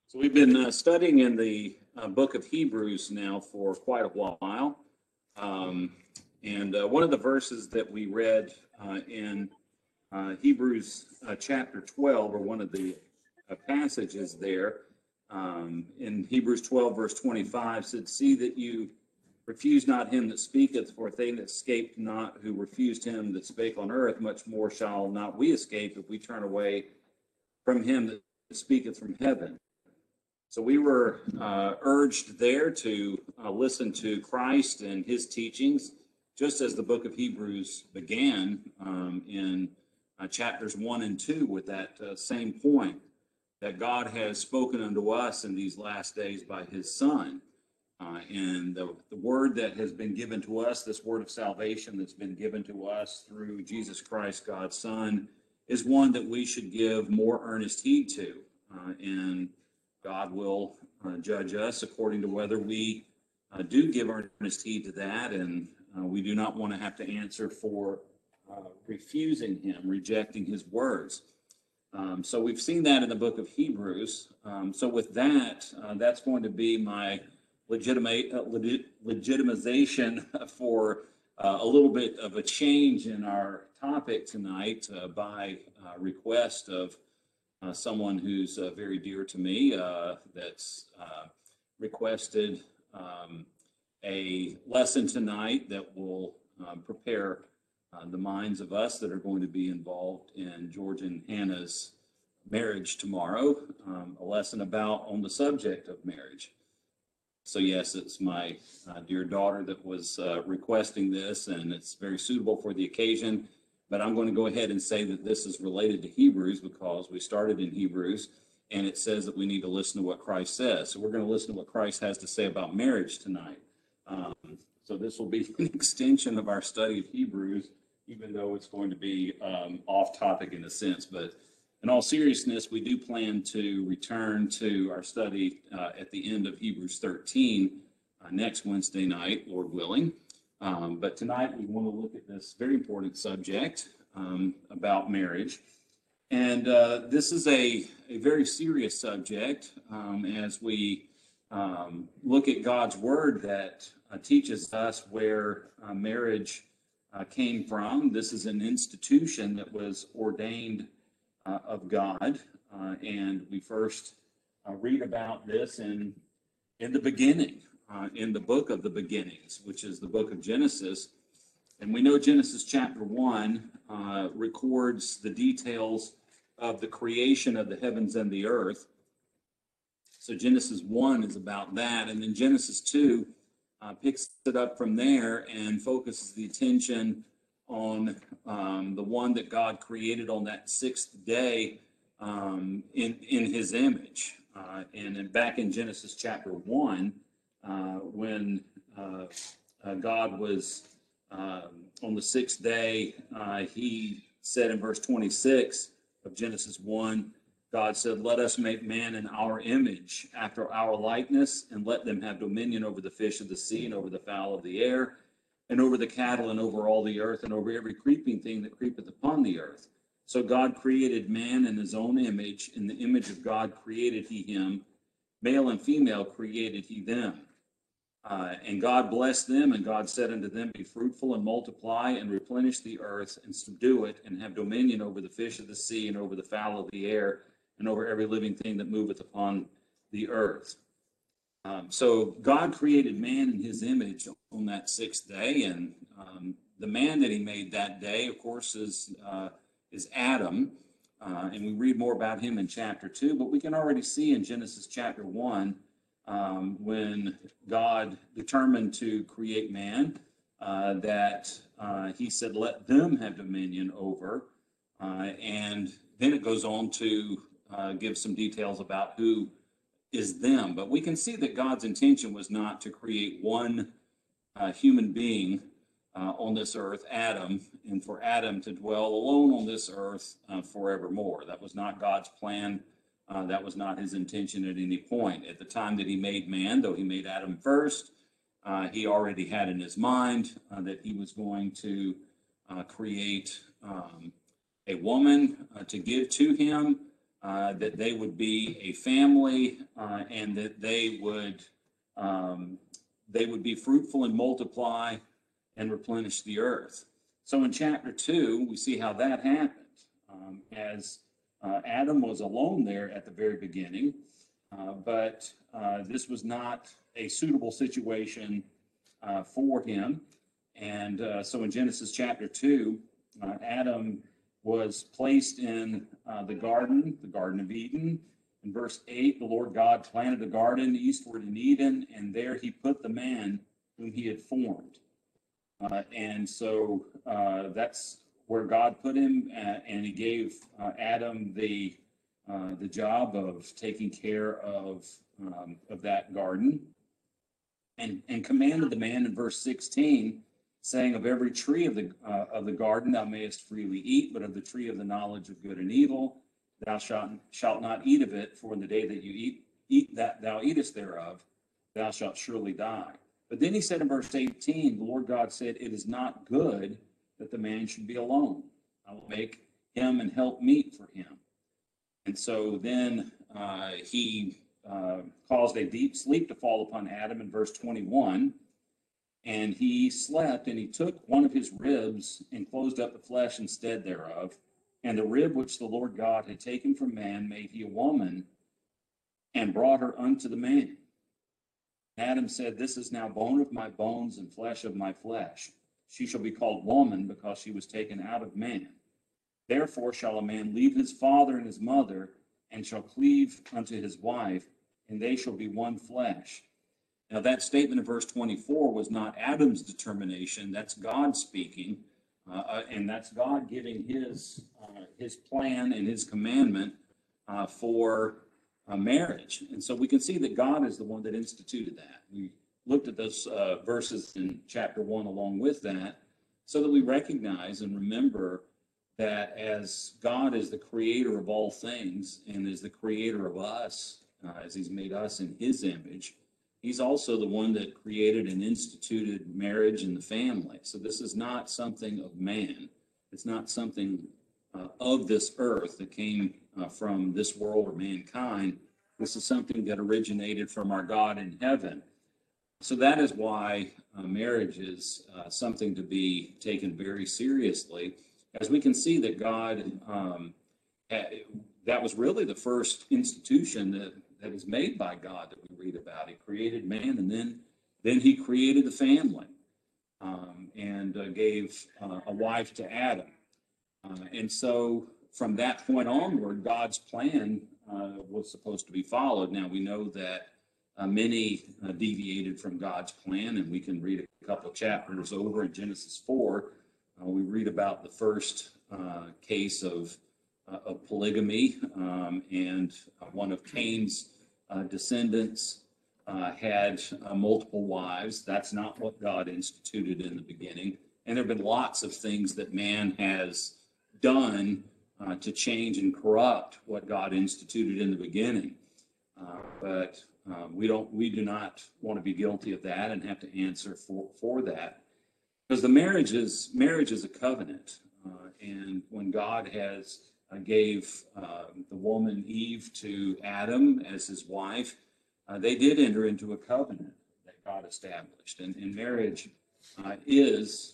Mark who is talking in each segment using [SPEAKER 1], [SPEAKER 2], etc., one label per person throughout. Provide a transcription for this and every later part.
[SPEAKER 1] So we've been studying in the book of Hebrews now for quite a while. And one of the verses that we read in Hebrews chapter 12, or one of the passages there, in Hebrews 12, verse 25, said, "See that you refuse not him that speaketh, for if they that escaped not who refused him that spake on earth, much more shall not we escape if we turn away from him that speaketh from heaven." So we were urged there to listen to Christ and his teachings, just as the book of Hebrews began in chapters 1 and 2 with that same point, that God has spoken unto us in these last days by his Son. And the word that has been given to us, this word of salvation that's been given to us through Jesus Christ, God's Son, is one that we should give more earnest heed to. And God will judge us according to whether we do give earnest heed to that, and we do not want to have to answer for refusing him, rejecting his words. So we've seen that in the book of Hebrews. So with that, that's going to be my legitimization for a little bit of a change in our topic tonight by request of someone who's very dear to me, that's requested a lesson tonight that will prepare the minds of us that are going to be involved in George and Hannah's marriage tomorrow, a lesson on the subject of marriage. So yes, it's my dear daughter that was requesting this, and it's very suitable for the occasion. But I'm going to go ahead and say that this is related to Hebrews because we started in Hebrews, and it says that we need to listen to what Christ says. So we're going to listen to what Christ has to say about marriage tonight. So this will be an extension of our study of Hebrews, even though it's going to be off topic in a sense. But in all seriousness, we do plan to return to our study at the end of Hebrews 13 next Wednesday night, Lord willing. But tonight we want to look at this very important subject about marriage. And this is a very serious subject as we look at God's word that teaches us where marriage came from. This is an institution that was ordained of God. And we first read about this in the beginning. In the book of the beginnings, which is the book of Genesis. And we know Genesis chapter 1 records the details of the creation of the heavens and the earth. So Genesis 1 is about that. And then Genesis 2 picks it up from there and focuses the attention on the one that God created on that sixth day in his image. And then back in Genesis chapter 1, when God was on the sixth day, he said in verse 26 of Genesis 1, God said, "Let us make man in our image, after our likeness, and let them have dominion over the fish of the sea, and over the fowl of the air, and over the cattle, and over all the earth, and over every creeping thing that creepeth upon the earth." So God created man in his own image. In the image of God created he him. Male and female created he them. And God blessed them, and God said unto them, "Be fruitful and multiply, and replenish the earth, and subdue it, and have dominion over the fish of the sea, and over the fowl of the air, and over every living thing that moveth upon the earth." So God created man in his image on that sixth day, and the man that he made that day, of course, is Adam. And we read more about him in chapter 2, but we can already see in Genesis chapter 1, when God determined to create man, that he said, "Let them have dominion over." And then it goes on to give some details about who is them. But we can see that God's intention was not to create one human being on this earth, Adam, and for Adam to dwell alone on this earth forevermore. That was not God's plan. That was not his intention at any point. At the time that he made man, though he made Adam first, he already had in his mind that he was going to create a woman to give to him, that they would be a family, and that they would be fruitful and multiply and replenish the earth. So in chapter 2, we see how that happened. As Adam was alone there at the very beginning, but this was not a suitable situation for him. And so in Genesis chapter 2, Adam was placed in the Garden of Eden. In verse 8, the Lord God planted a garden eastward in Eden, and there he put the man whom he had formed. And so that's where God put him, and he gave Adam the job of taking care of that garden, and commanded the man in verse 16, saying, "Of every tree of the garden thou mayest freely eat, but of the tree of the knowledge of good and evil thou shalt not eat of it, for in the day that you eat that thou eatest thereof, thou shalt surely die." But then he said in verse 18, the Lord God said, "It is not good that the man should be alone. I will make him an help meet for him." And so then he caused a deep sleep to fall upon Adam in verse 21. And he slept, and he took one of his ribs and closed up the flesh instead thereof. And the rib which the Lord God had taken from man made he a woman, and brought her unto the man. Adam said, "This is now bone of my bones and flesh of my flesh. She shall be called woman, because she was taken out of man. Therefore shall a man leave his father and his mother, and shall cleave unto his wife, and they shall be one flesh." Now, that statement in verse 24 was not Adam's determination. That's God speaking, and that's God giving his plan and his commandment for marriage. And so we can see that God is the one that instituted that. We looked at those verses in chapter 1 along with that, so that we recognize and remember that as God is the creator of all things and is the creator of us, as he's made us in his image, he's also the one that created and instituted marriage and the family. So this is not something of man. It's not something of this earth that came from this world or mankind. This is something that originated from our God in heaven. So that is why marriage is something to be taken very seriously, as we can see that God, that was really the first institution that was made by God that we read about. He created man, and then he created the family, and gave a wife to Adam. And so from that point onward, God's plan was supposed to be followed. Now, we know that many deviated from God's plan, and we can read a couple of chapters over in Genesis 4. We read about the first case of polygamy, and one of Cain's descendants had multiple wives. That's not what God instituted in the beginning. And there have been lots of things that man has done to change and corrupt what God instituted in the beginning. But we do not want to be guilty of that and have to answer for that. Because the marriage is a covenant, and when God gave the woman Eve to Adam as his wife, they did enter into a covenant that God established. And marriage is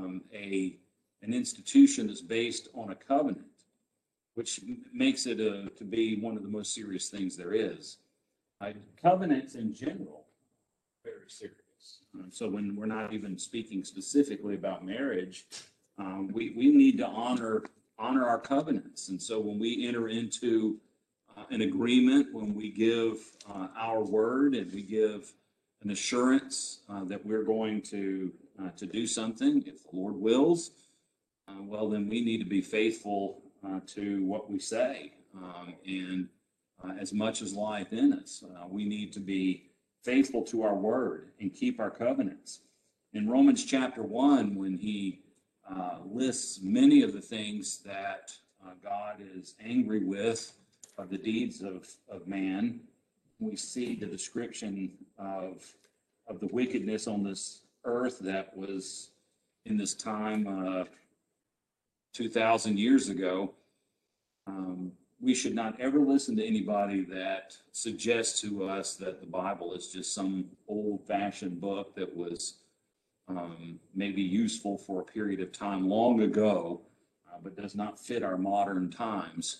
[SPEAKER 1] an institution that's based on a covenant, which makes it to be one of the most serious things there is. Covenants in general are very serious. So when we're not even speaking specifically about marriage, we need to honor our covenants. And so when we enter into an agreement, when we give our word and we give an assurance that we're going to do something, if the Lord wills, well, then we need to be faithful to what we say. And as much as lieth in us, we need to be faithful to our word and keep our covenants. In Romans chapter 1, when he lists many of the things that God is angry with of the deeds of man, we see the description of the wickedness on this earth that was in this time 2,000 years ago. we should not ever listen to anybody that suggests to us that the Bible is just some old-fashioned book that was maybe useful for a period of time long ago, but does not fit our modern times.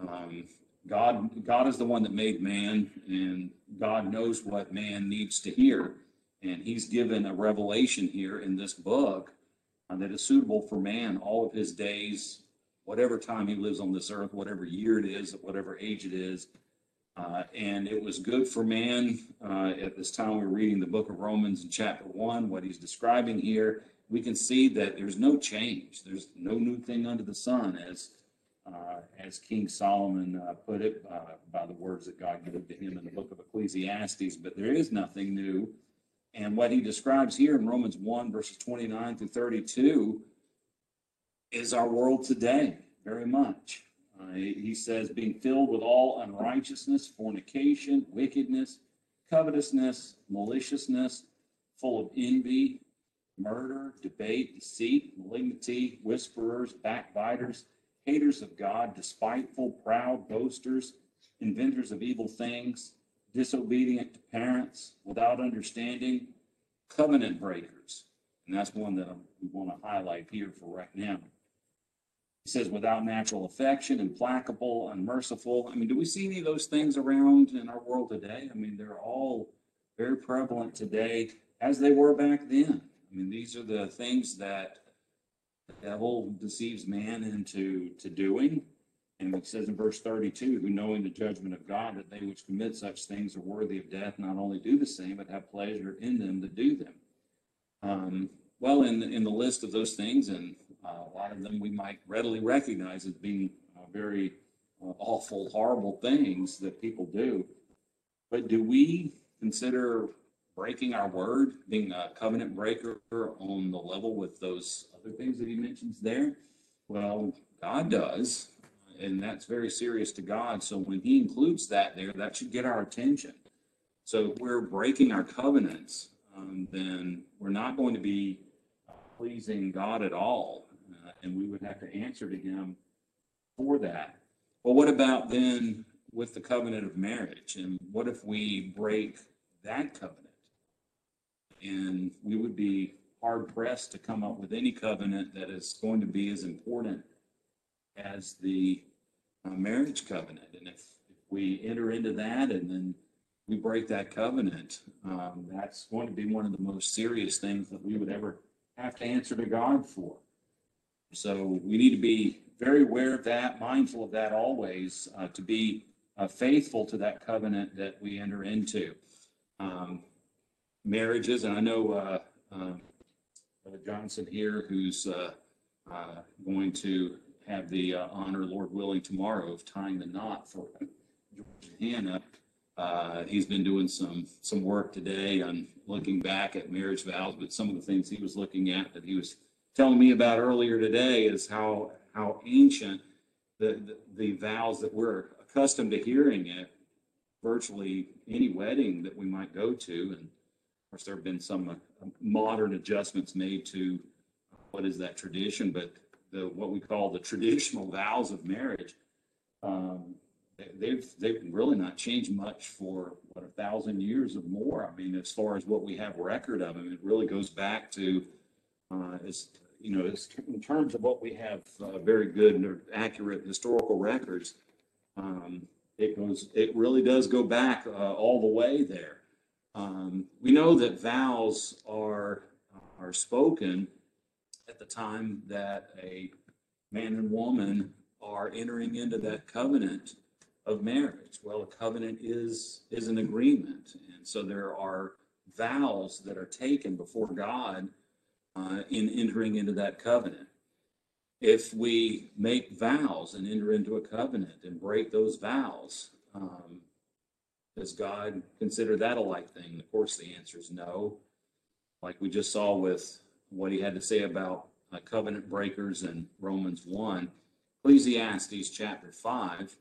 [SPEAKER 1] God is the one that made man, and God knows what man needs to hear. And he's given a revelation here in this book that is suitable for man all of his days, whatever time he lives on this earth, whatever year it is, at whatever age it is. And it was good for man. At this time, we're reading the book of Romans in chapter 1, what he's describing here. We can see that there's no change. There's no new thing under the sun, as King Solomon put it by the words that God gave to him in the book of Ecclesiastes. But there is nothing new. And what he describes here in Romans 1, verses 29 through 32, is our world today, very much. He says, being filled with all unrighteousness, fornication, wickedness, covetousness, maliciousness, full of envy, murder, debate, deceit, malignity, whisperers, backbiters, haters of God, despiteful, proud, boasters, inventors of evil things, disobedient to parents, without understanding, covenant breakers. And that's one that we want to highlight here for right now. He says, without natural affection, implacable, unmerciful. I mean, do we see any of those things around in our world today? I mean, they're all very prevalent today as they were back then. I mean, these are the things that the devil deceives man into doing. And it says in verse 32, who knowing the judgment of God, that they which commit such things are worthy of death, not only do the same, but have pleasure in them that do them. Well, in the list of those things, and a lot of them we might readily recognize as being very awful, horrible things that people do. But do we consider breaking our word, being a covenant breaker on the level with those other things that he mentions there? Well, God does, and that's very serious to God. So when he includes that there, that should get our attention. So if we're breaking our covenants, then we're not going to be pleasing God at all, and we would have to answer to him for that. Well, what about then with the covenant of marriage? And what if we break that covenant? And we would be hard pressed to come up with any covenant that is going to be as important as the marriage covenant. And if we enter into that and then we break that covenant, that's going to be one of the most serious things that we would ever have to answer to God for. So we need to be very aware of that, mindful of that always, to be faithful to that covenant that we enter into. Marriages, and I know Brother Johnson here, who's going to have the honor, Lord willing, tomorrow of tying the knot for George and Hannah. He's been doing some work today on looking back at marriage vows, but some of the things he was looking at that he was telling me about earlier today is how ancient the vows that we're accustomed to hearing at virtually any wedding that we might go to. And of course, there have been some modern adjustments made to what is that tradition, but what we call the traditional vows of marriage, they've really not changed much for 1,000 years or more. I mean, as far as what we have record of them, it really goes back to it's in terms of what we have very good and accurate historical records. It really does go back all the way there. We know that vows are spoken at the time that a man and woman are entering into that covenant of marriage. Well, a covenant is an agreement, and so there are vows that are taken before God in entering into that covenant. If we make vows and enter into a covenant and break those vows, does God consider that a light thing? Of course, the answer is no. Like we just saw with what he had to say about covenant breakers in Romans 1. Ecclesiastes chapter 5,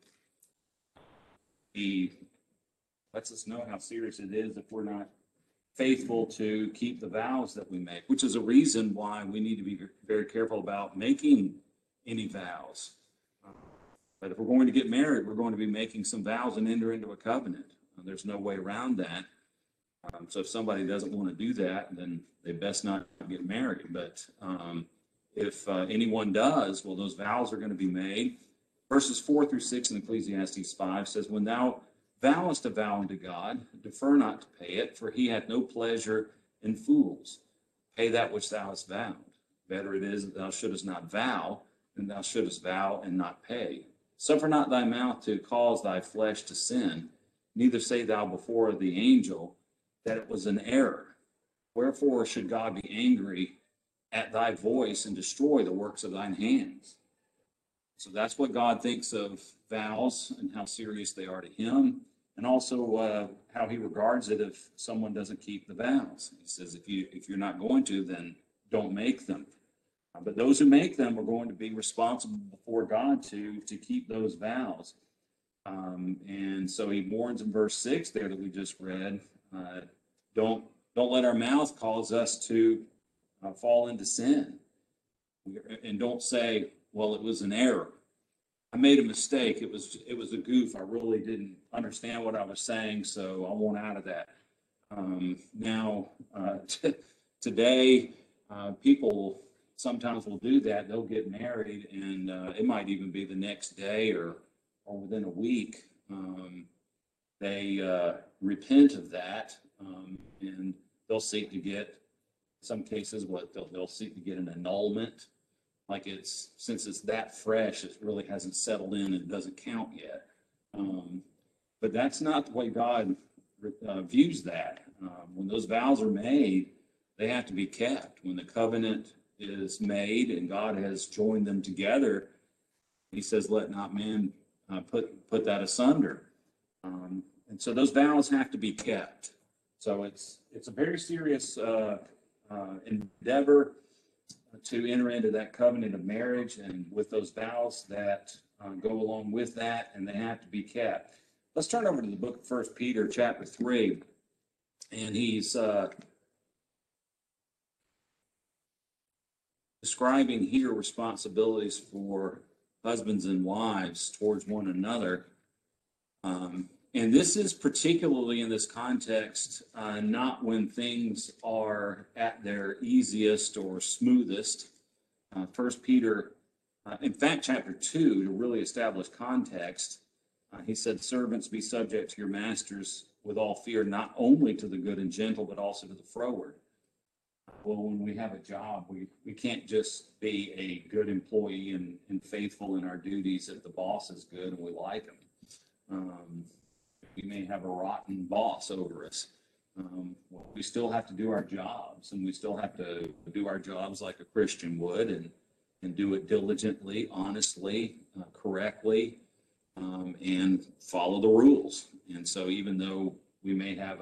[SPEAKER 1] he lets us know how serious it is if we're not faithful to keep the vows that we make, which is a reason why we need to be very careful about making any vows. But if we're going to get married, we're going to be making some vows and enter into a covenant. There's no way around that. So if somebody doesn't want to do that, then they best not get married. But if anyone does, well, those vows are going to be made. Verses 4-6 in Ecclesiastes 5 says, when thou vowest a vow unto God, defer not to pay it, for he hath no pleasure in fools. Pay that which thou hast vowed. Better it is that thou shouldest not vow than thou shouldest vow and not pay. Suffer not thy mouth to cause thy flesh to sin, neither say thou before the angel that it was an error. Wherefore should God be angry at thy voice and destroy the works of thine hands? So that's what God thinks of vows and how serious they are to him, and also how he regards it if someone doesn't keep the vows. He says, if you're not going to, then don't make them. But those who make them are going to be responsible before God to keep those vows. And so he warns in verse 6 there that we just read, don't let our mouth cause us to fall into sin. And don't say, well, it was an error. I made a mistake. It was a goof. I really didn't understand what I was saying, so I want out of that. Today, people sometimes will do that. They'll get married, and it might even be the next day or within a week. They repent of that, and they'll seek to get, in some cases, they'll seek to get an annulment. Like since it's that fresh, it really hasn't settled in and doesn't count yet. But that's not the way God views that. When those vows are made, they have to be kept. When the covenant is made and God has joined them together, he says, let not man put that asunder. And so those vows have to be kept. So it's a very serious endeavor to enter into that covenant of marriage, and with those vows that go along with that, and they have to be kept. Let's turn over to the book of 1 Peter chapter 3, and he's describing here responsibilities for husbands and wives towards one another. And this is particularly in this context, not when things are at their easiest or smoothest. 1 Peter, in fact, chapter 2, to really establish context, he said, servants, be subject to your masters with all fear, not only to the good and gentle, but also to the froward. Well, when we have a job, we can't just be a good employee and faithful in our duties if the boss is good and we like him. We may have a rotten boss over us. We still have to do our jobs, and we still have to do our jobs like a Christian would, and do it diligently, honestly, correctly, and follow the rules. And so even though we may have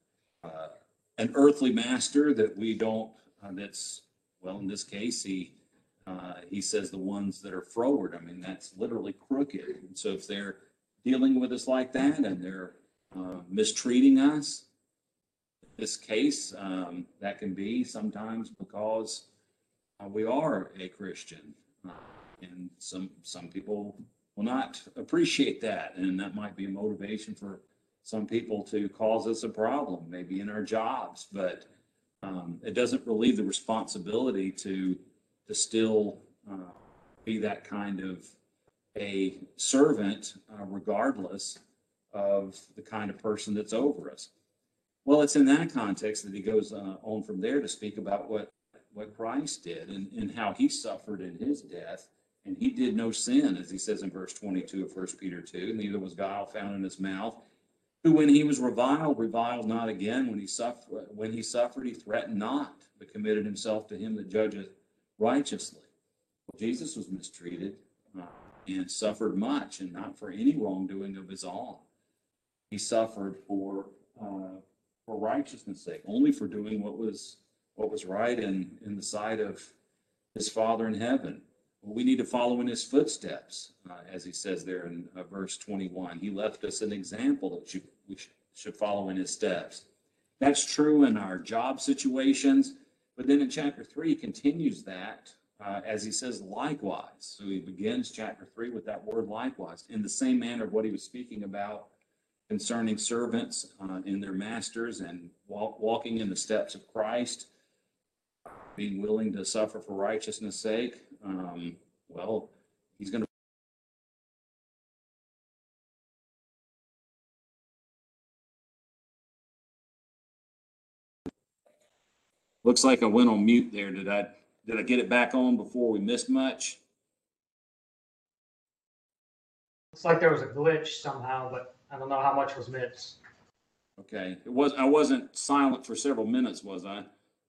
[SPEAKER 1] an earthly master that we don't, that's, well, in this case, he says the ones that are froward. I mean, that's literally crooked. And so if they're dealing with us like that and they're mistreating us, in this case, that can be sometimes because we are a Christian, and some people will not appreciate that, and that might be a motivation for some people to cause us a problem, maybe in our jobs. But it doesn't relieve the responsibility to still be that kind of a servant, regardless of the kind of person that's over us. Well, it's in that context that he goes on from there to speak about what Christ did and how he suffered in his death. And he did no sin, as he says in verse 22 of 1 Peter 2, neither was guile found in his mouth, who when he was reviled not again. When he suffered, he threatened not, but committed himself to him that judgeth righteously. Well, Jesus was mistreated and suffered much, and not for any wrongdoing of his own. He suffered for righteousness' sake, only for doing what was right in the sight of his Father in heaven. Well, we need to follow in his footsteps, as he says there in verse 21. He left us an example that we should follow in his steps. That's true in our job situations, but then in chapter 3 he continues that as he says, likewise. So he begins chapter 3 with that word likewise, in the same manner of what he was speaking about concerning servants in their masters and walking in the steps of Christ, being willing to suffer for righteousness' sake. Well, he's going to. Looks like I went on mute there. Did I get it back on before we missed much?
[SPEAKER 2] Looks like there was a glitch somehow, but I don't know how much was missed.
[SPEAKER 1] Okay. I wasn't silent for several minutes, was I?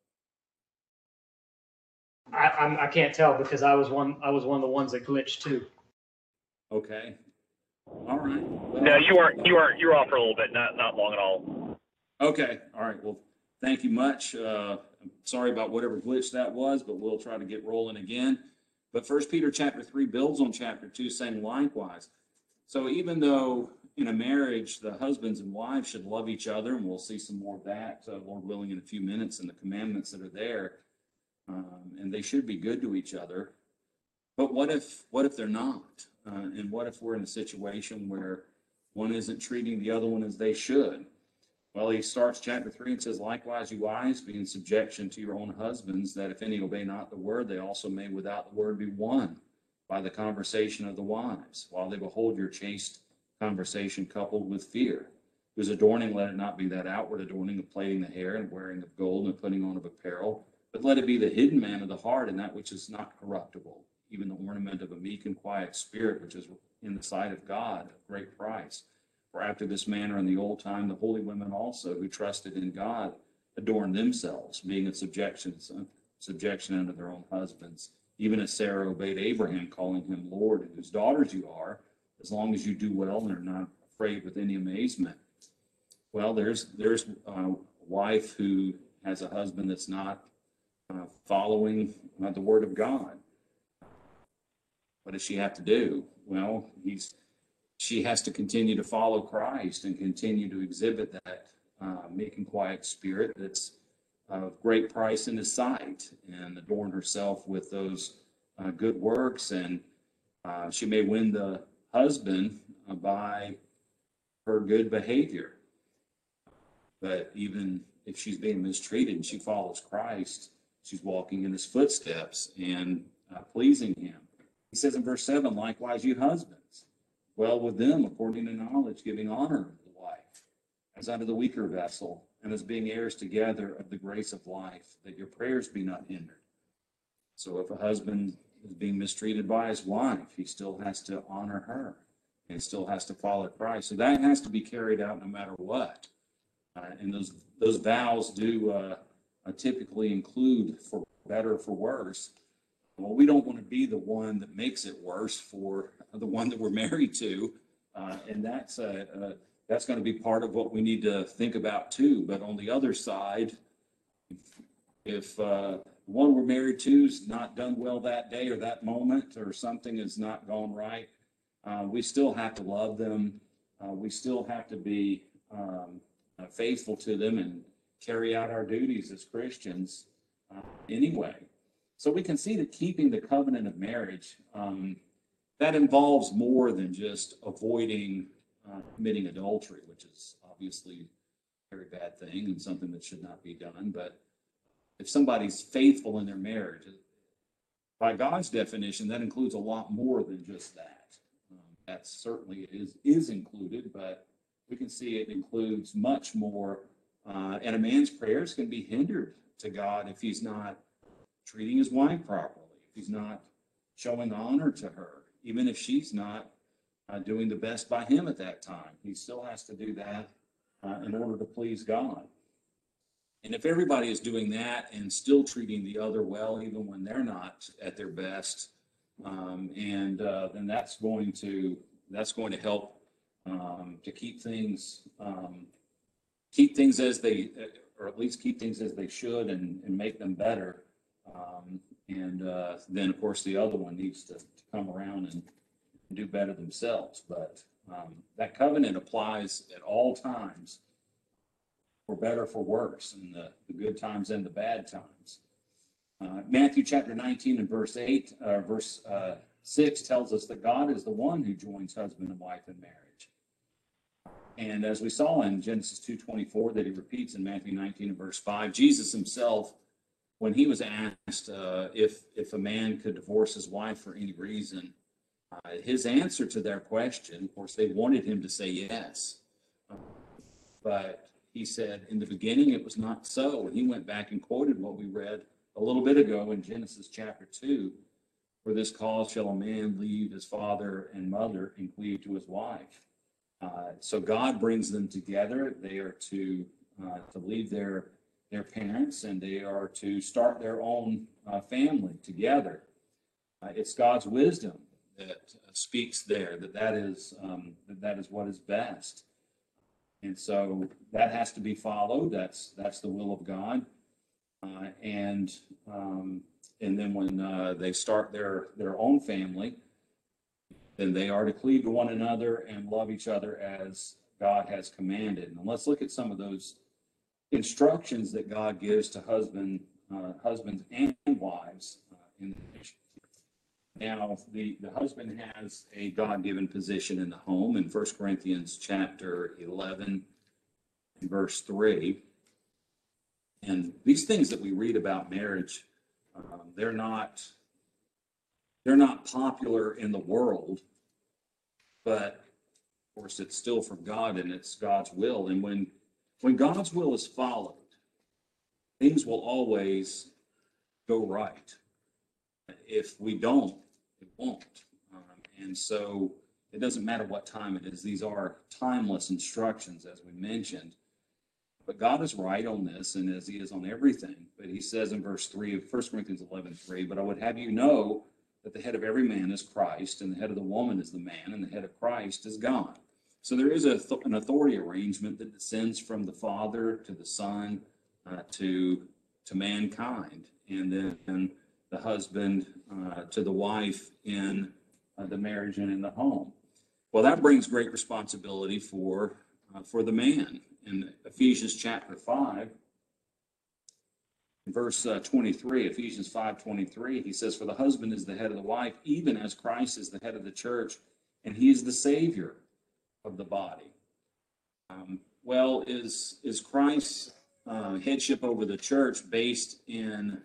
[SPEAKER 2] I can't tell because I was one of the ones that glitched too.
[SPEAKER 1] Okay. All right. Well,
[SPEAKER 3] no, you were off for a little bit, not long at all.
[SPEAKER 1] Okay. All right. Well, thank you much. I'm sorry about whatever glitch that was, but we'll try to get rolling again. But 1 Peter chapter 3 builds on chapter 2, saying likewise. So even though in a marriage, the husbands and wives should love each other, and we'll see some more of that, Lord willing, in a few minutes, and the commandments that are there, and they should be good to each other. But what if they're not? And what if we're in a situation where one isn't treating the other one as they should? Well, he starts chapter 3 and says, likewise, you wives, be in subjection to your own husbands, that if any obey not the word, they also may without the word be won by the conversation of the wives, while they behold your chaste conversation coupled with fear, whose adorning let it not be that outward adorning of plaiting the hair and wearing of gold and putting on of apparel, but let it be the hidden man of the heart, and that which is not corruptible, even the ornament of a meek and quiet spirit, which is in the sight of God of great price. For after this manner in the old time, the holy women also, who trusted in God, adorned themselves, being in subjection unto their own husbands, even as Sarah obeyed Abraham, calling him Lord, and whose daughters you are, as long as you do well and are not afraid with any amazement. Well, there's a wife who has a husband that's not following the word of God. What does she have to do? Well, she has to continue to follow Christ and continue to exhibit that meek and quiet spirit that's of great price in his sight, and adorn herself with those good works. And she may win the husband by her good behavior. But even if she's being mistreated and she follows Christ, she's walking in his footsteps and pleasing him. He says in verse 7, likewise, you husbands, well with them according to knowledge, giving honor to the wife, as unto the weaker vessel, and as being heirs together of the grace of life, that your prayers be not hindered. So if a husband is being mistreated by his wife, he still has to honor her and still has to follow Christ. So that has to be carried out no matter what. And those vows do typically include for better or for worse. Well, we don't want to be the one that makes it worse for the one that we're married to, and that's going to be part of what we need to think about too. But on the other side, if the one we're married to is not done well that day or that moment, or something has not gone right, we still have to love them. We still have to be faithful to them and carry out our duties as Christians anyway. So we can see that keeping the covenant of marriage, that involves more than just avoiding committing adultery, which is obviously a very bad thing and something that should not be done. But if somebody's faithful in their marriage, by God's definition, that includes a lot more than just that. That certainly is included, but we can see it includes much more. And a man's prayers can be hindered to God if he's not treating his wife properly, if he's not showing honor to her, even if she's not doing the best by him at that time. He still has to do that in order to please God. And if everybody is doing that and still treating the other well, even when they're not at their best, then that's going to help to keep things as they, or at least keep things as they should, and make them better. Then of course the other one needs to come around and do better themselves. But that covenant applies at all times, for better, for worse, in the good times and the bad times. Matthew chapter 19 and verse 6 tells us that God is the one who joins husband and wife in marriage. And as we saw in Genesis 2:24 that he repeats in Matthew 19 and verse 5, Jesus himself, when he was asked if a man could divorce his wife for any reason, his answer to their question, of course, they wanted him to say yes. But he said, in the beginning, it was not so. And he went back and quoted what we read a little bit ago in Genesis chapter 2, for this cause shall a man leave his father and mother and cleave to his wife. So God brings them together. They are to leave their parents, and they are to start their own family together. It's God's wisdom that speaks there, that is what is best. And so that has to be followed. That's the will of God. And then when they start their own family, then they are to cleave to one another and love each other as God has commanded. And let's look at some of those instructions that God gives to husbands and wives in the nation. Now, the husband has a God-given position in the home in 1 Corinthians chapter 11 and verse 3. And these things that we read about marriage, they're not popular in the world, but of course it's still from God and it's God's will. And when God's will is followed, things will always go right. If we don't, it won't. And so it doesn't matter what time it is. These are timeless instructions, as we mentioned. But God is right on this, and as he is on everything. But he says in verse 3 of 1 Corinthians 11:3, but I would have you know that the head of every man is Christ, and the head of the woman is the man, and the head of Christ is God. So there is an authority arrangement that descends from the Father to the Son to mankind, and then the husband to the wife in the marriage and in the home. Well, that brings great responsibility for the man. In Ephesians chapter 5, verse 23, Ephesians 5:23, he says, for the husband is the head of the wife, even as Christ is the head of the church, and he is the Savior of the body. Well, is Christ's headship over the church based in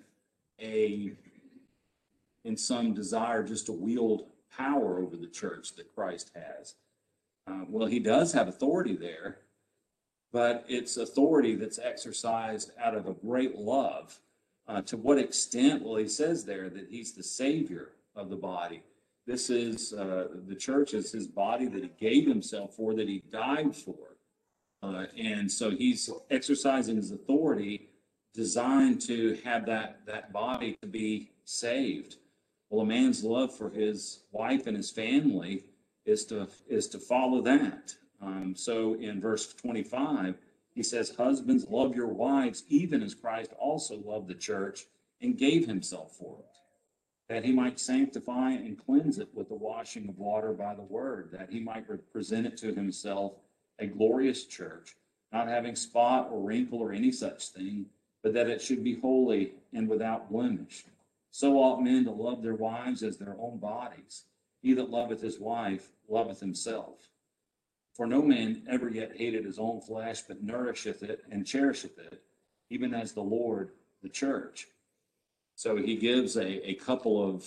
[SPEAKER 1] some desire just to wield power over the church that Christ has? Well, he does have authority there, but it's authority that's exercised out of a great love. To what extent? Well, he says there that he's the Savior of the body. This is the church is his body that he gave himself for, that he died for. And so he's exercising his authority designed to have that body to be saved. Well, a man's love for his wife and his family is to follow that. So in verse 25, he says, husbands, love your wives, even as Christ also loved the church and gave himself for it, that he might sanctify and cleanse it with the washing of water by the word, that he might present it to himself a glorious church, not having spot or wrinkle or any such thing, but that it should be holy and without blemish. So ought men to love their wives as their own bodies. He that loveth his wife loveth himself. For no man ever yet hated his own flesh, but nourisheth it and cherisheth it, even as the Lord the church. So he gives a couple of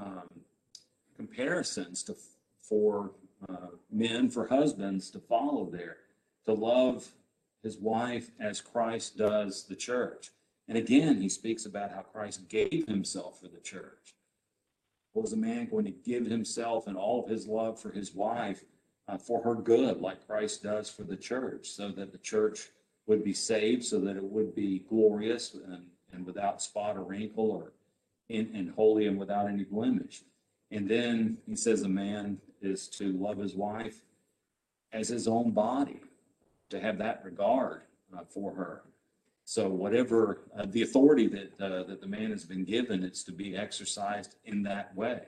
[SPEAKER 1] comparisons for men, for husbands to follow there, to love his wife as Christ does the church. And again, he speaks about how Christ gave himself for the church. Was a man going to give himself and all of his love for his wife for her good, like Christ does for the church, so that the church would be saved, so that it would be glorious and without spot or wrinkle, or and holy and without any blemish. And then he says a man is to love his wife as his own body, to have that regard for her. So whatever the authority that the man has been given, it's to be exercised in that way.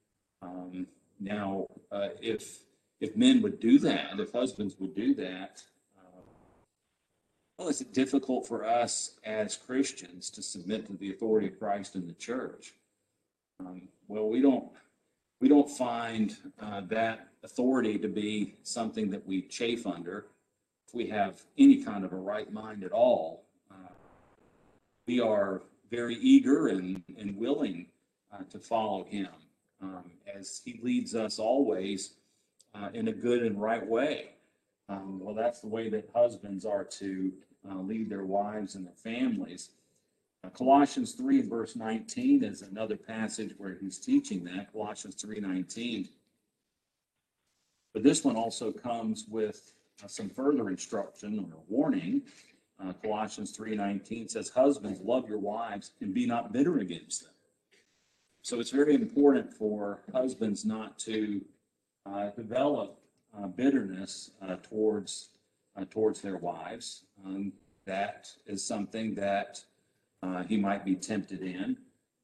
[SPEAKER 1] Now, if men would do that, if husbands would do that, Well, is it difficult for us as Christians to submit to the authority of Christ in the church? Well, we don't find that authority to be something that we chafe under. If we have any kind of a right mind at all, we are very eager and willing to follow him as he leads us always in a good and right way. Well, that's the way that husbands are to lead their wives and their families. Colossians 3 and verse 19 is another passage where he's teaching that, Colossians 3:19. But this one also comes with some further instruction or warning. Colossians 3:19 says, husbands, love your wives and be not bitter against them. So it's very important for husbands not to develop bitterness towards their wives. That is something that he might be tempted in.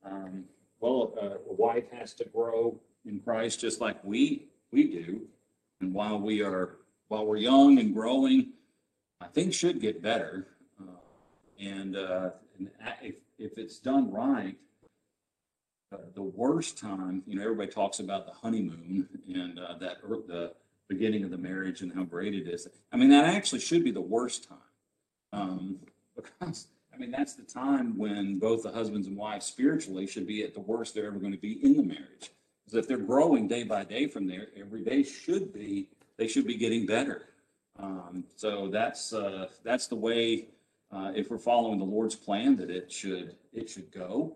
[SPEAKER 1] A wife has to grow in Christ just like we do. And while we're young and growing, things should get better. And if it's done right, the worst time, everybody talks about the honeymoon and the beginning of the marriage and how great it is. That actually should be the worst time. Because that's the time when both the husbands and wives spiritually should be at the worst they're ever going to be in the marriage. Because if they're growing day by day from there, every day they should be getting better. So that's the way, if we're following the Lord's plan, that it should go.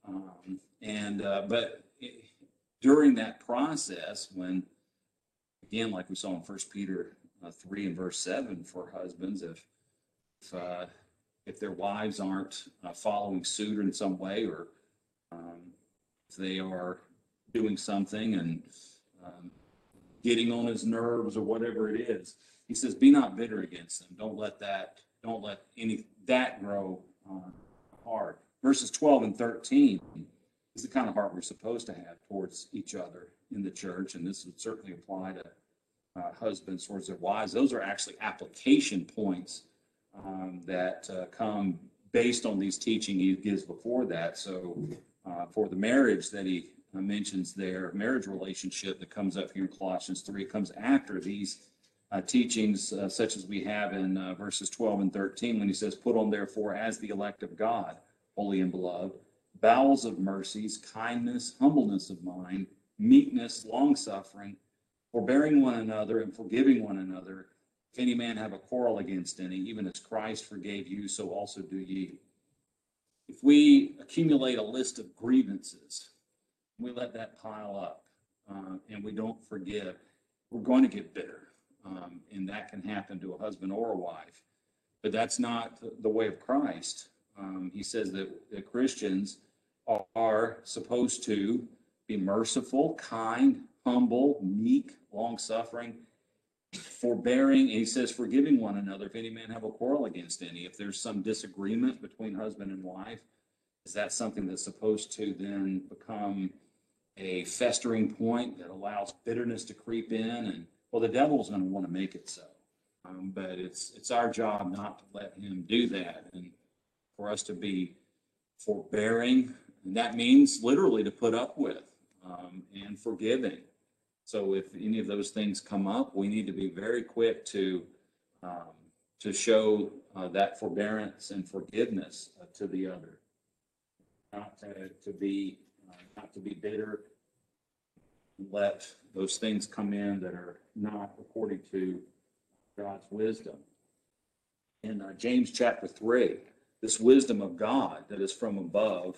[SPEAKER 1] But during that process, when, again, like we saw in 1 Peter 3 and verse 7 for husbands, if their wives aren't following suit in some way, or if they are doing something and getting on his nerves or whatever it is, he says, be not bitter against them. Don't let any that grow hard. Verses 12 and 13 is the kind of heart we're supposed to have towards each other in the church, and this would certainly apply to husbands towards their wives. Those are actually application points that come based on these teaching he gives before that. So for the marriage that he mentions there, marriage relationship that comes up here in Colossians 3, comes after these teachings such as we have in verses 12 and 13 when he says, put on therefore as the elect of God, holy and beloved, bowels of mercies, kindness, humbleness of mind, meekness, long-suffering, forbearing one another and forgiving one another. If any man have a quarrel against any, even as Christ forgave you, so also do ye. If we accumulate a list of grievances, we let that pile up, and we don't forgive, we're going to get bitter. And that can happen to a husband or a wife. But that's not the way of Christ. He says that Christians are supposed to be merciful, kind, humble, meek, long-suffering, forbearing, and he says forgiving one another if any man have a quarrel against any. If there's some disagreement between husband and wife, is that something that's supposed to then become a festering point that allows bitterness to creep in? And well, the devil's going to want to make it so. But it's our job not to let him do that, and for us to be forbearing, and that means literally to put up with, and forgiving. So if any of those things come up, we need to be very quick to show that forbearance and forgiveness to the other, not to be bitter, and let those things come in that are not according to God's wisdom. In James chapter 3, this wisdom of God that is from above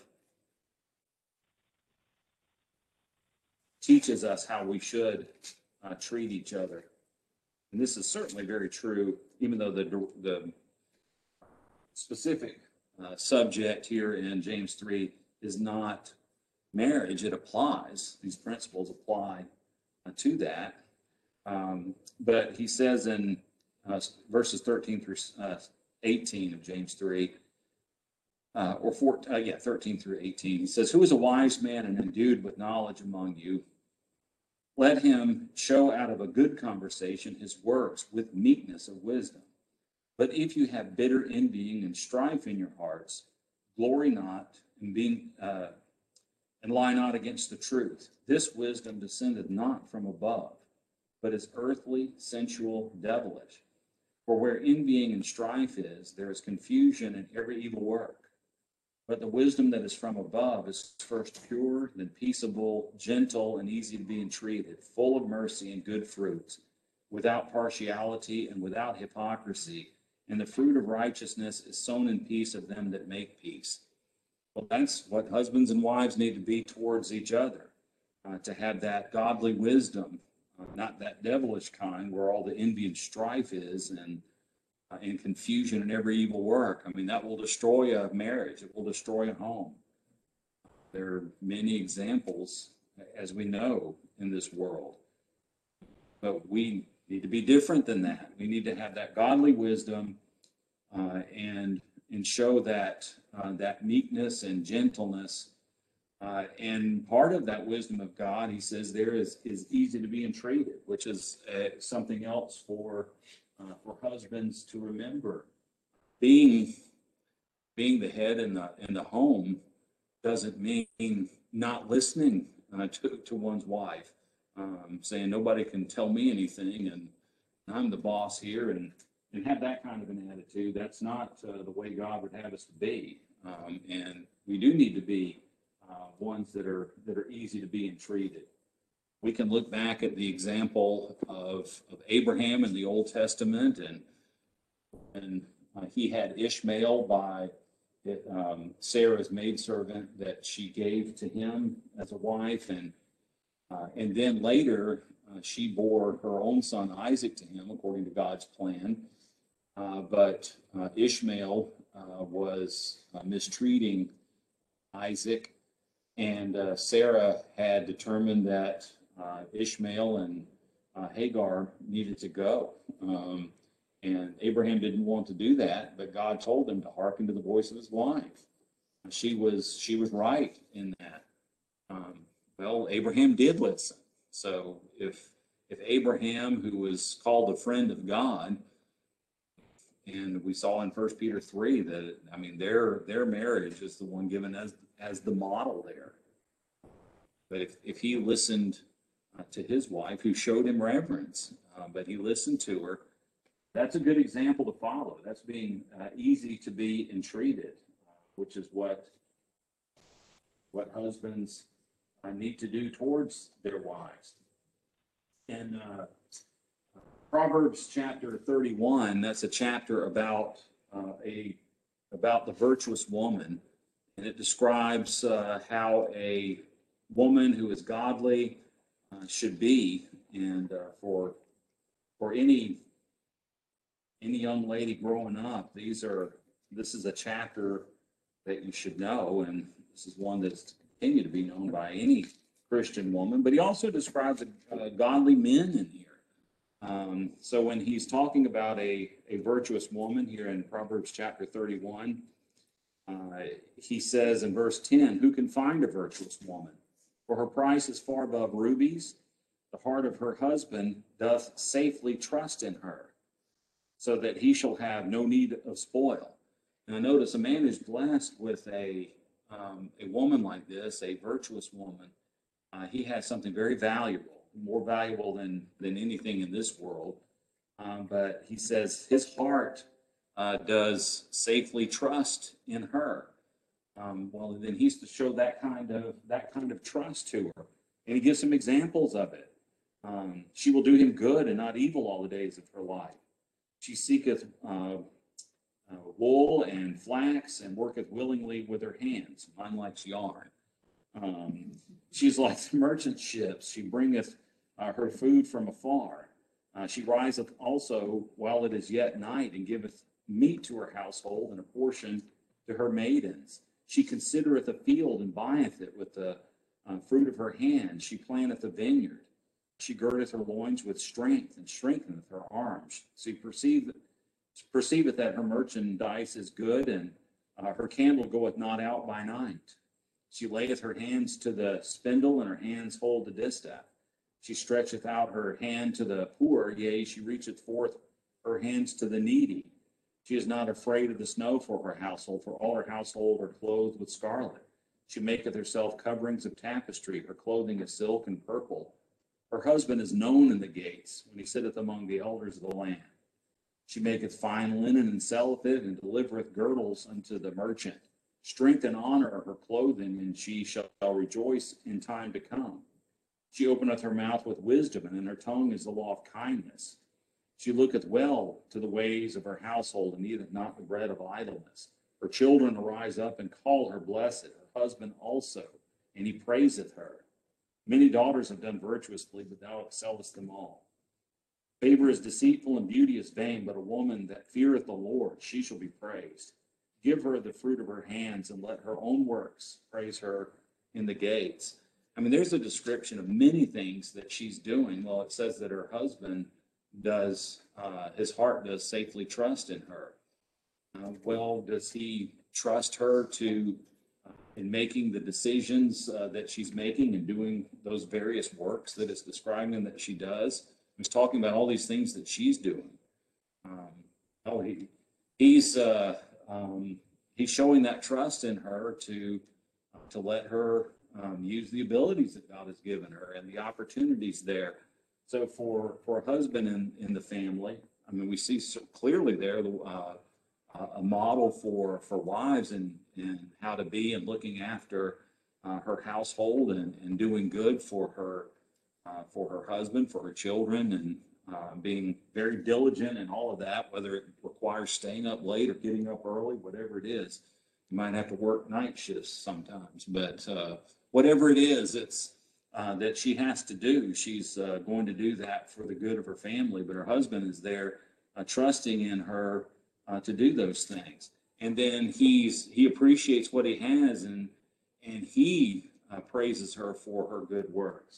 [SPEAKER 1] teaches us how we should treat each other. And this is certainly very true, even though the specific subject here in James 3 is not marriage. It applies, these principles apply to that. But he says in verses 13 through 18 of James 3, 13 through 18, he says, who is a wise man and endued with knowledge among you? Let him show out of a good conversation his works with meekness of wisdom. But if you have bitter envying and strife in your hearts, glory not and lie not against the truth. This wisdom descended not from above, but is earthly, sensual, devilish. For where envying and strife is, there is confusion and every evil work. But the wisdom that is from above is first pure, then peaceable, gentle, and easy to be entreated, full of mercy and good fruits, without partiality and without hypocrisy. And the fruit of righteousness is sown in peace of them that make peace. Well, that's what husbands and wives need to be towards each other, to have that godly wisdom, not that devilish kind where all the envy and strife is and confusion and every evil work. I mean, that will destroy a marriage. It will destroy a home. There are many examples, as we know, in this world. But we need to be different than that. We need to have that godly wisdom and show that that meekness and gentleness. And part of that wisdom of God, he says, there is easy to be entreated, which is something else for husbands to remember. Being the head in the home doesn't mean not listening to one's wife, saying nobody can tell me anything and I'm the boss here, and have that kind of an attitude. That's not the way God would have us to be. And we do need to be ones that are easy to be entreated. We can look back at the example of Abraham in the Old Testament, and he had Ishmael by Sarah's maidservant that she gave to him as a wife, and then later she bore her own son Isaac to him according to God's plan. But Ishmael was mistreating Isaac, and Sarah had determined that Ishmael and Hagar needed to go. And Abraham didn't want to do that, but God told him to hearken to the voice of his wife. She was right in that. Well, Abraham did listen. So if Abraham, who was called a friend of God, and we saw in 1 Peter 3 that, I mean, their marriage is the one given as the model there. But if he listened to his wife, who showed him reverence, but he listened to her, that's a good example to follow. That's being easy to be entreated, which is what husbands need to do towards their wives. And Proverbs chapter 31, that's a chapter about the virtuous woman, and it describes how a woman who is godly should be. And for any young lady growing up, this is a chapter that you should know, and this is one that's continued to be known by any Christian woman. But he also describes godly men in here. So when he's talking about a virtuous woman here in Proverbs chapter 31, he says in verse 10, "Who can find a virtuous woman? For her price is far above rubies. The heart of her husband doth safely trust in her, so that he shall have no need of spoil." Now notice, a man is blessed with a woman like this, a virtuous woman. He has something very valuable, more valuable than anything in this world. But he says his heart does safely trust in her. Well, then he's to show that kind of trust to her, and he gives some examples of it. She will do him good and not evil all the days of her life. She seeketh wool and flax, and worketh willingly with her hands. Mine likes yarn. She's like the merchant ships. She bringeth her food from afar. She riseth also while it is yet night, and giveth meat to her household, and a portion to her maidens. She considereth a field, and buyeth it with the fruit of her hand. She planteth a vineyard. She girdeth her loins with strength, and strengtheneth her arms. She perceiveth that her merchandise is good, and her candle goeth not out by night. She layeth her hands to the spindle, and her hands hold the distaff. She stretcheth out her hand to the poor, yea, she reacheth forth her hands to the needy. She is not afraid of the snow for her household, for all her household are clothed with scarlet. She maketh herself coverings of tapestry, her clothing of silk and purple. Her husband is known in the gates, when he sitteth among the elders of the land. She maketh fine linen and selleth it, and delivereth girdles unto the merchant. Strength and honor are her clothing, and she shall rejoice in time to come. She openeth her mouth with wisdom, and in her tongue is the law of kindness. She looketh well to the ways of her household, and eateth not the bread of idleness. Her children arise up and call her blessed, her husband also, and he praiseth her. Many daughters have done virtuously, but thou excellest them all. Favor is deceitful and beauty is vain, but a woman that feareth the Lord, she shall be praised. Give her the fruit of her hands, and let her own works praise her in the gates. I mean, there's a description of many things that she's doing. Well, it says that her husband does, his heart does safely trust in her. Well, does he trust her to, in making the decisions that she's making and doing those various works that it's describing that she does? He's talking about all these things that she's doing. He's showing that trust in her to let her use the abilities that God has given her and the opportunities there. So for a husband in the family, I mean, we see so clearly there a model for wives and how to be and looking after her household and doing good for her husband, for her children, and being very diligent and all of that, whether it requires staying up late or getting up early, whatever it is. You might have to work night shifts sometimes, but whatever it is, it's that she has to do. She's going to do that for the good of her family, but her husband is there trusting in her to do those things. And then he appreciates what he has, and he praises her for her good works.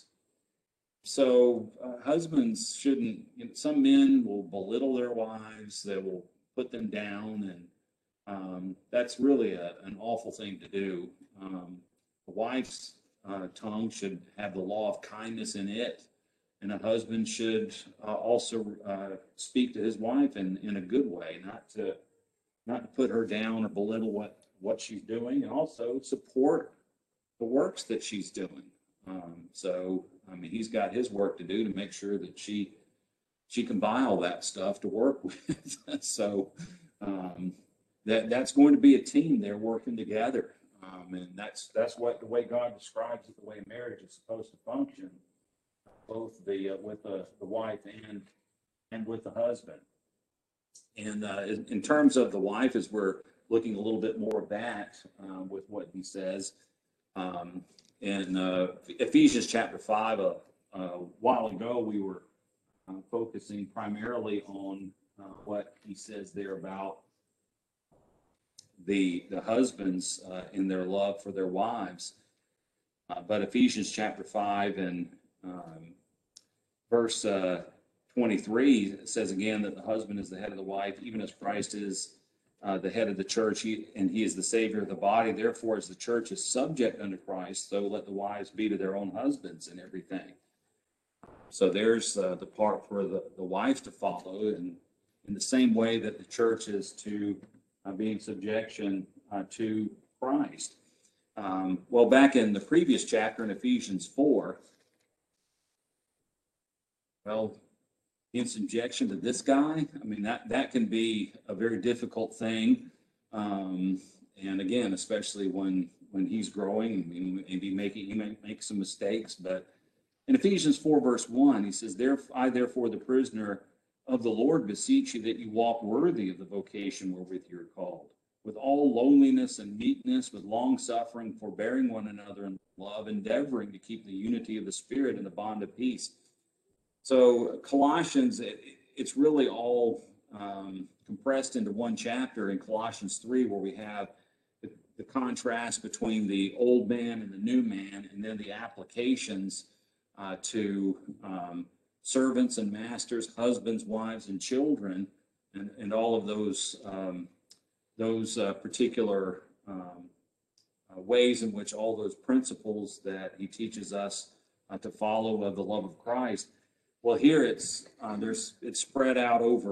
[SPEAKER 1] So husbands shouldn't, some men will belittle their wives, they will put them down, and that's really an awful thing to do. A wife's tongue should have the law of kindness in it, and a husband should also speak to his wife in a good way, not to put her down or belittle what she's doing, and also support the works that she's doing. So, I mean, he's got his work to do to make sure that she can buy all that stuff to work with. So that's going to be a team. They're working together, and that's what the way God describes it, the way marriage is supposed to function, both with the wife and with the husband. And in terms of the wife, as we're looking a little bit more of that with what he says. In Ephesians chapter 5, a while ago, we were focusing primarily on what he says there about the husbands in their love for their wives. But Ephesians chapter 5 and verse 23 says again that the husband is the head of the wife, even as Christ is the head of the church, and he is the Savior of the body. Therefore, as the church is subject unto Christ, so let the wives be to their own husbands in everything. So there's the part for the wife to follow, and in the same way that the church is to be in subjection to Christ. Well, back in the previous chapter in Ephesians 4, well, in subjection to this guy, I mean, that can be a very difficult thing. And again, especially when he's growing, I mean, he might make some mistakes. But in Ephesians 4, verse 1, he says, I therefore, the prisoner of the Lord, beseech you that you walk worthy of the vocation wherewith you are called, with all lowliness and meekness, with long suffering, forbearing one another in love, endeavoring to keep the unity of the Spirit in the bond of peace. So Colossians, it's really all compressed into one chapter in Colossians 3, where we have the contrast between the old man and the new man, and then the applications to servants and masters, husbands, wives, and children, and all of those particular ways in which all those principles that he teaches us to follow of the love of Christ. Well, here it's spread out over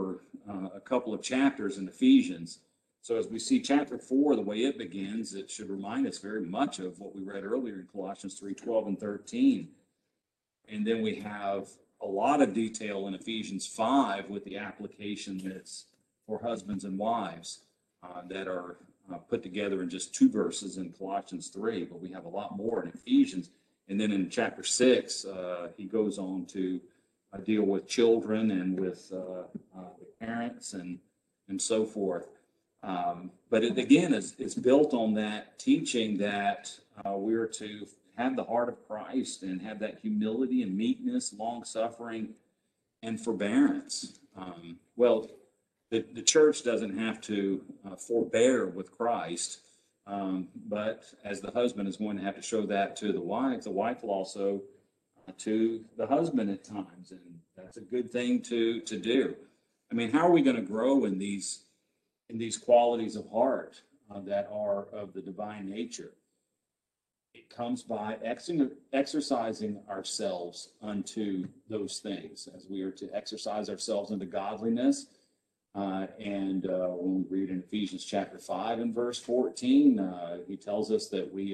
[SPEAKER 1] a couple of chapters in Ephesians. So as we see chapter 4, the way it begins, it should remind us very much of what we read earlier in Colossians 3:12 and 13. And then we have a lot of detail in Ephesians 5 with the application that's for husbands and wives that are put together in just 2 verses in Colossians 3, but we have a lot more in Ephesians. And then in chapter 6, he goes on to deal with children and with the parents and so forth. But it, again, is built on that teaching that we're to have the heart of Christ and have that humility and meekness, long-suffering, and forbearance. Well, the church doesn't have to forbear with Christ, but as the husband is going to have to show that to the wife will also to the husband at times, and that's a good thing to do. I mean, how are we going to grow in these qualities of heart that are of the divine nature? It comes by exercising ourselves unto those things, as we are to exercise ourselves into godliness. And when we read in Ephesians chapter 5 and verse 14, he tells us that we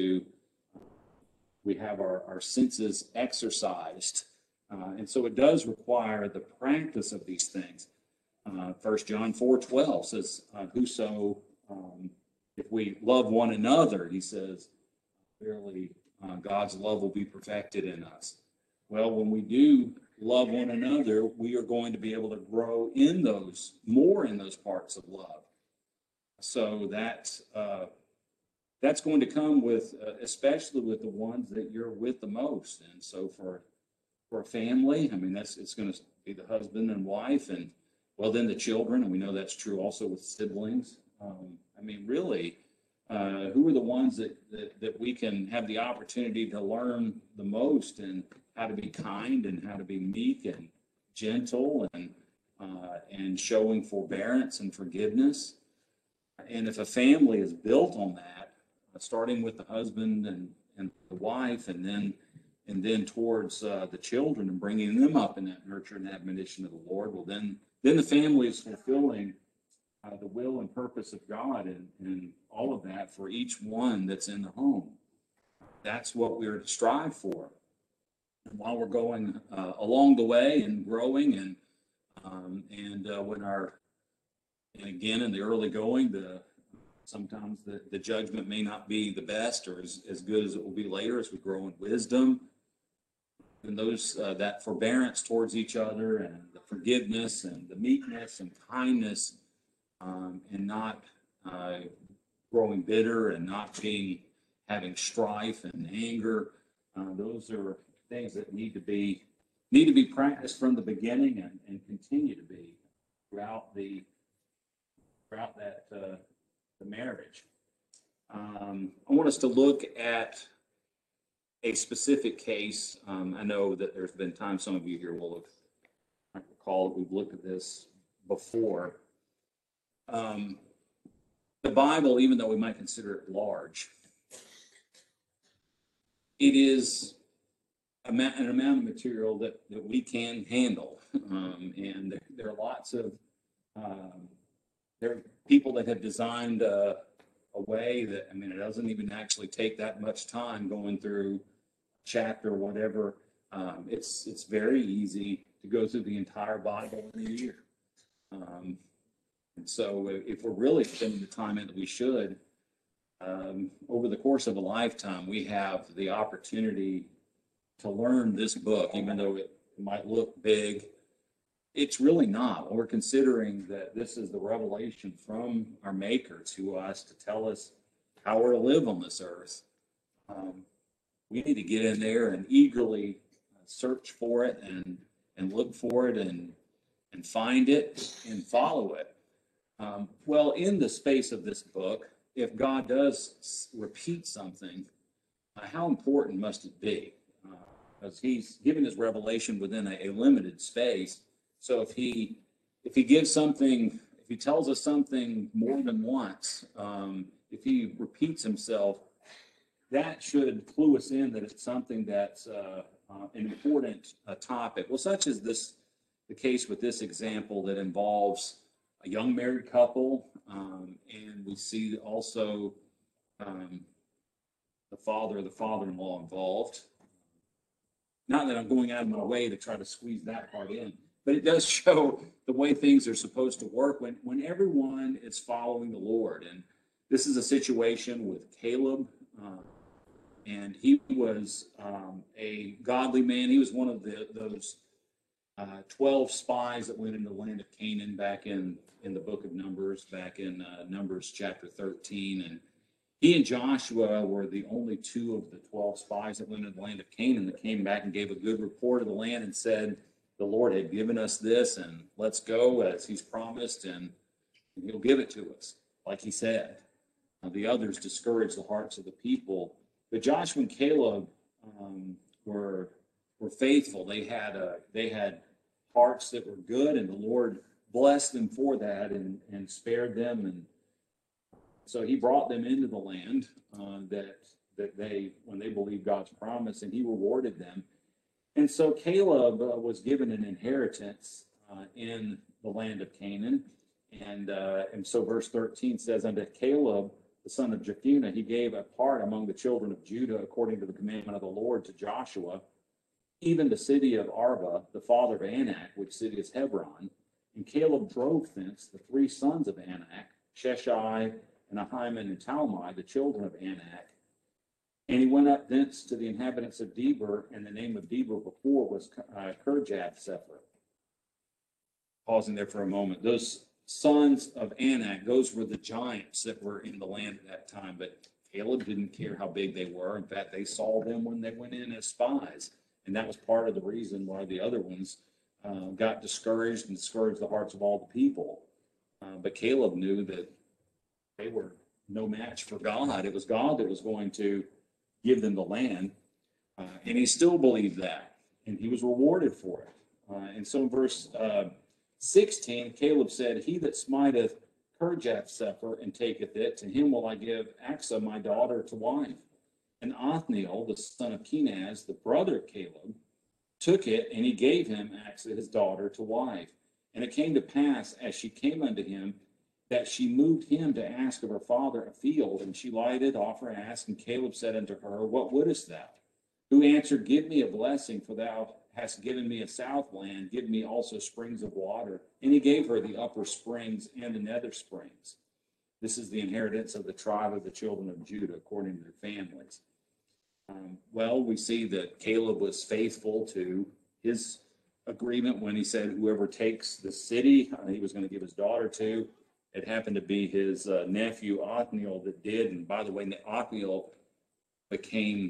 [SPEAKER 1] have our senses exercised. And so it does require the practice of these things. 1 John 4:12 says, if we love one another, he says, clearly God's love will be perfected in us. Well, when we do love one another, we are going to be able to grow in those parts of love. So that's going to come with, especially with the ones that you're with the most. And so for a family, I mean, it's going to be the husband and wife, and well, then the children, and we know that's true also with siblings. I mean, really, who are the ones that we can have the opportunity to learn the most, and how to be kind and how to be meek and gentle and showing forbearance and forgiveness. And if a family is built on that, starting with the husband and the wife, and then towards the children and bringing them up in that nurture and admonition of the Lord, well, then the family is fulfilling the will and purpose of God and all of that for each one that's in the home. That's what we're to strive for. And while we're going along the way and growing, and again in the early going, sometimes the judgment may not be the best or as good as it will be later as we grow in wisdom. And those that forbearance towards each other, and the forgiveness and the meekness and kindness, and not growing bitter and not having strife and anger. Those are things that need to be practiced from the beginning and continue to be throughout the marriage. I want us to look at a specific case. I know that there's been times some of you here will have recall that we've looked at this before. The Bible, even though we might consider it large, it is an amount of material that we can handle. And there are lots of there are people that have designed a way that, I mean, it doesn't even actually take that much time going through chapter whatever. It's very easy to go through the entire Bible in a year. And so if we're really spending the time that we should, over the course of a lifetime, we have the opportunity to learn this book, even though it might look big. It's really not. We're considering that this is the revelation from our Maker to us to tell us how we're to live on this earth. We need to get in there and eagerly search for it and look for it and find it and follow it. Well, in the space of this book, if God does repeat something, how important must it be? Because he's given his revelation within a limited space. So if he gives something, if he tells us something more than once, if he repeats himself, that should clue us in that it's something that's an important topic. Well, such as this the case with this example that involves a young married couple, and we see also the father-in-law involved. Not that I'm going out of my way to try to squeeze that part in, but it does show the way things are supposed to work when everyone is following the Lord. And this is a situation with Caleb, and he was a godly man. He was one of those 12 spies that went into the land of Canaan back in the book of Numbers, back in Numbers chapter 13. And he and Joshua were the only two of the 12 spies that went into the land of Canaan that came back and gave a good report of the land and said, the Lord had given us this, and let's go as he's promised, and he'll give it to us, like he said. The others discouraged the hearts of the people. But Joshua and Caleb were faithful. They had hearts that were good, and the Lord blessed them for that and spared them. And so he brought them into the land that they, when they believed God's promise, and he rewarded them. And so Caleb was given an inheritance in the land of Canaan. And so verse 13 says, unto Caleb, the son of Jephunneh, he gave a part among the children of Judah, according to the commandment of the Lord, to Joshua, even the city of Arba, the father of Anak, which city is Hebron. And Caleb drove thence the three sons of Anak, Sheshai, and Ahiman, and Talmai, the children of Anak. And he went up thence to the inhabitants of Debir, and the name of Debir before was Kirjath-sepher. Pausing there for a moment. Those sons of Anak, those were the giants that were in the land at that time. But Caleb didn't care how big they were. In fact, they saw them when they went in as spies. And that was part of the reason why the other ones got discouraged and discouraged the hearts of all the people. But Caleb knew that they were no match for God. It was God that was going to give them the land. And he still believed that. And he was rewarded for it. And so in verse 16, Caleb said, he that smiteth Kirjath-sepher and taketh it, to him will I give Achsah my daughter to wife. And Othniel, the son of Kenaz, the brother of Caleb, took it, and he gave him Achsah his daughter to wife. And it came to pass, as she came unto him, that she moved him to ask of her father a field. And she lighted off her ass, and Caleb said unto her, what wouldest thou? Who answered, give me a blessing, for thou hast given me a south land, give me also springs of water. And he gave her the upper springs and the nether springs. This is the inheritance of the tribe of the children of Judah, according to their families. Well, we see that Caleb was faithful to his agreement when he said whoever takes the city, he was going to give his daughter to. It happened to be his nephew Othniel that did. And by the way, Othniel became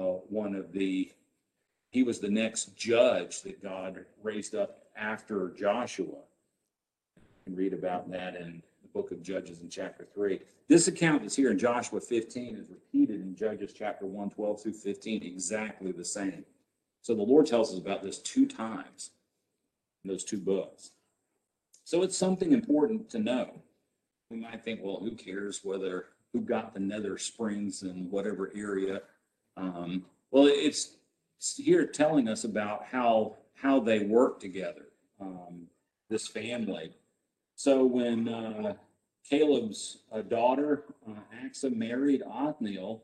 [SPEAKER 1] he was the next judge that God raised up after Joshua. You can read about that in the book of Judges in chapter 3. This account that's here in Joshua 15 is repeated in Judges chapter 1, 12 through 15, exactly the same. So the Lord tells us about this 2 times in those 2 books. So it's something important to know. We might think, well, who cares who got the nether springs in whatever area? Well, it's here telling us about how they work together, this family. So when Caleb's daughter, Achsah, married Othniel,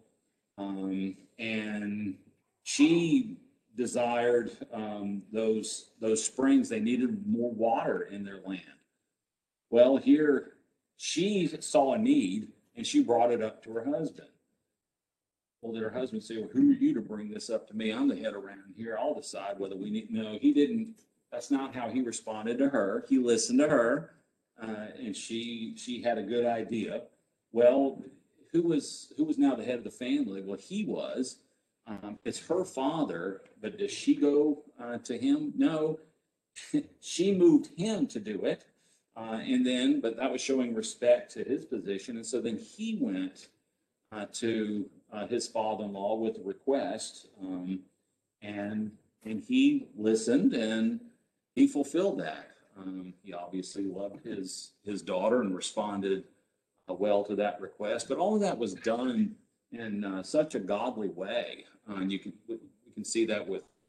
[SPEAKER 1] and she desired those springs, they needed more water in their land. Well, here she saw a need, and she brought it up to her husband. Well, did her husband say, well, who are you to bring this up to me? I'm the head around here. I'll decide whether we need. No, he didn't. That's not how he responded to her. He listened to her, and she had a good idea. Well, who was now the head of the family? Well, he was. It's her father, but does she go to him? No, she moved him to do it. But that was showing respect to his position. And so then he went to his father-in-law with a request, and he listened and he fulfilled that. He obviously loved his daughter and responded well to that request. But all of that was done in such a godly way. And we can see that with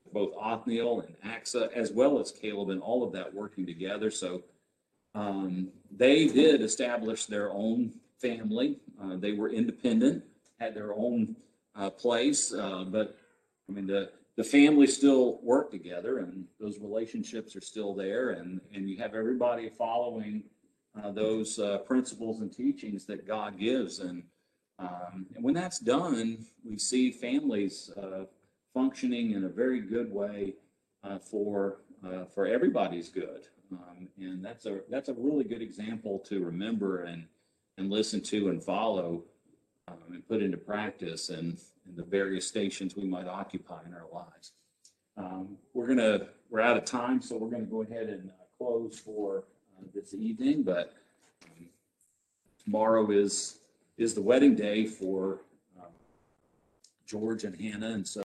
[SPEAKER 1] both Othniel and AXA, as well as Caleb, and all of that working together. So they did establish their own family. They were independent, had their own place, but I mean, the family still worked together, and those relationships are still there, and you have everybody following those principles and teachings that God gives. And when that's done, we see families functioning in a very good way for everybody's good. And that's a really good example to remember and listen to and follow and put into practice in the various stations we might occupy in our lives. We're out of time, so we're gonna go ahead and close for this evening. But tomorrow is the wedding day for George and Hannah, and so